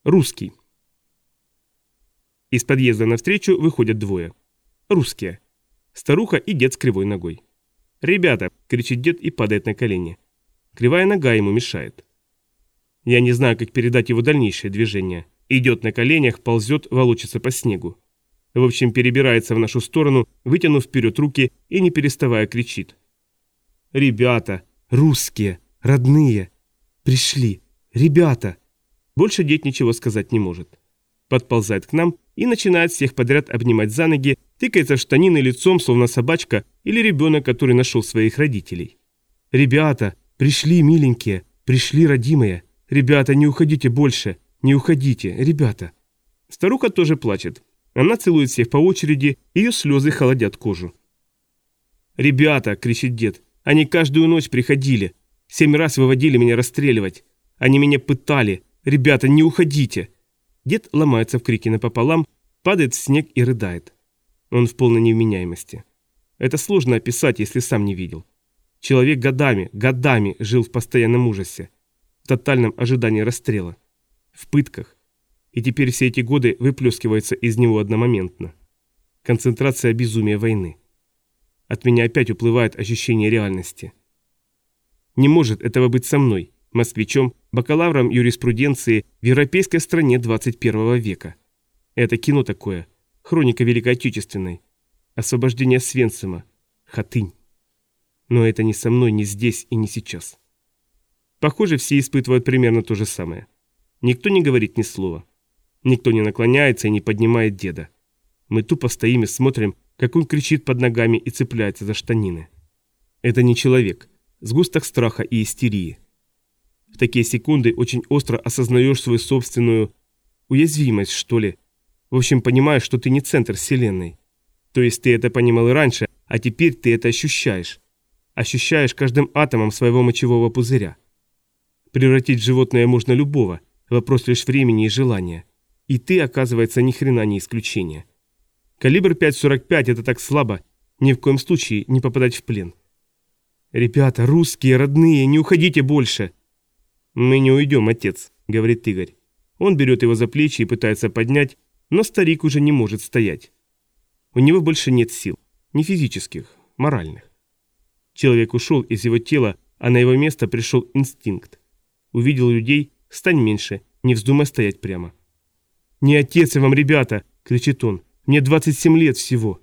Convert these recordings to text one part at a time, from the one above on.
Русский. Из подъезда навстречу выходят двое. Русские. Старуха и дед с кривой ногой. «Ребята!» – кричит дед и падает на колени. Кривая нога ему мешает. Я не знаю, как передать его дальнейшее движение. Идет на коленях, ползет, волочится по снегу. В общем, перебирается в нашу сторону, вытянув вперед руки и не переставая кричит. «Ребята! Русские! Родные! Пришли! Ребята!» Больше дед ничего сказать не может. Подползает к нам и начинает всех подряд обнимать за ноги, тыкается в штанины лицом, словно собачка или ребенок, который нашел своих родителей. «Ребята! Пришли, миленькие! Пришли, родимые! Ребята, не уходите больше! Не уходите, ребята!» Старуха тоже плачет. Она целует всех по очереди, ее слезы холодят кожу. «Ребята!» – кричит дед. «Они каждую ночь приходили. 7 раз выводили меня расстреливать. Они меня пытали. Ребята, не уходите!» Дед ломается в крике напополам, падает в снег и рыдает. Он в полной невменяемости. Это сложно описать, если сам не видел. Человек годами жил в постоянном ужасе, в тотальном ожидании расстрела, в пытках. И теперь все эти годы выплескиваются из него одномоментно. Концентрация безумия войны. От меня опять уплывает ощущение реальности. Не может этого быть со мной, москвичом, бакалавром юриспруденции в европейской стране 21 века. Это кино такое, хроника Великой Отечественной, освобождение Освенцима, Хатынь. Но это не со мной, не здесь и не сейчас. Похоже, все испытывают примерно то же самое. Никто не говорит ни слова. Никто не наклоняется и не поднимает деда. Мы тупо стоим и смотрим, как он кричит под ногами и цепляется за штанины. Это не человек, сгусток страха и истерии. В такие секунды очень остро осознаешь свою собственную уязвимость, что ли. В общем, понимаешь, что ты не центр вселенной. То есть ты это понимал и раньше, а теперь ты это ощущаешь. Ощущаешь каждым атомом своего мочевого пузыря. Превратить в животное можно любого, вопрос лишь времени и желания. И ты, оказывается, ни хрена не исключение. Калибр 5,45 это так слабо, ни в коем случае не попадать в плен. «Ребята, русские, родные, не уходите больше!» «Мы не уйдем, отец», — говорит Игорь. Он берет его за плечи и пытается поднять, но старик уже не может стоять. У него больше нет сил, не физических, моральных. Человек ушел из его тела, а на его место пришел инстинкт. Увидел людей, стань меньше, не вздумай стоять прямо. «Не отец я вам, ребята!» — кричит он. «Мне 27 лет всего».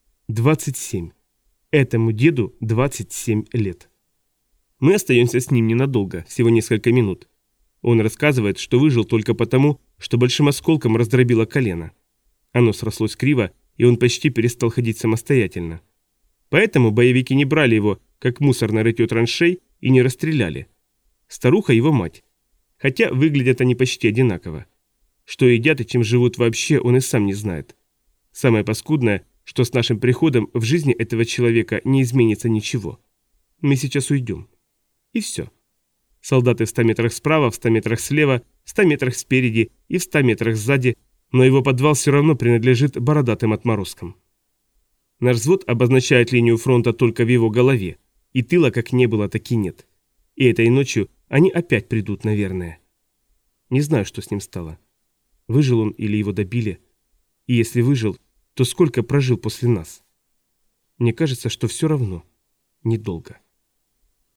27. Этому деду 27 лет. Мы остаемся с ним ненадолго, всего несколько минут. Он рассказывает, что выжил только потому, что большим осколком раздробило колено. Оно срослось криво, и он почти перестал ходить самостоятельно. Поэтому боевики не брали его, как мусор на рытье траншей, и не расстреляли. Старуха его мать. Хотя выглядят они почти одинаково. Что едят и чем живут вообще, он и сам не знает. Самое паскудное, что с нашим приходом в жизни этого человека не изменится ничего. Мы сейчас уйдем. И все. Солдаты в 100 метрах справа, в 100 метрах слева, в 100 метрах спереди и в 100 метрах сзади, но его подвал все равно принадлежит бородатым отморозкам. Наш взвод обозначает линию фронта только в его голове, и тыла как не было, так и нет. И этой ночью они опять придут, наверное. Не знаю, что с ним стало. Выжил он или его добили? И если выжил, то сколько прожил после нас? Мне кажется, что все равно недолго.